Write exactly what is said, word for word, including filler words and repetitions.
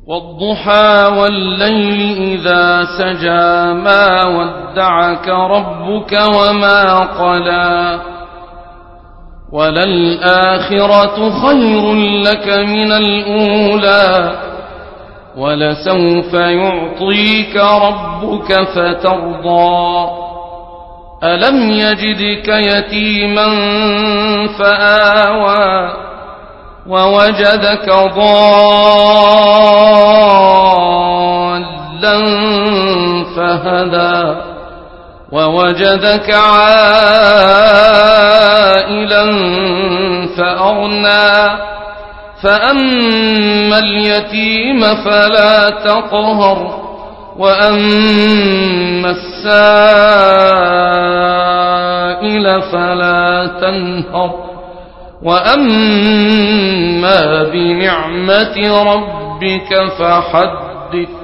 والضحى والليل إذا سجى ما ودعك ربك وما قلى وللآخرة خير لك من الأولى ولسوف يعطيك ربك فترضى ألم يجدك يتيما فآوى ووجدك ضالا فهدى ووجدك عائلا فأغنى فأما اليتيم فلا تقهر وأما السائل فلا تنهر وأما بنعمة ربك فحدث.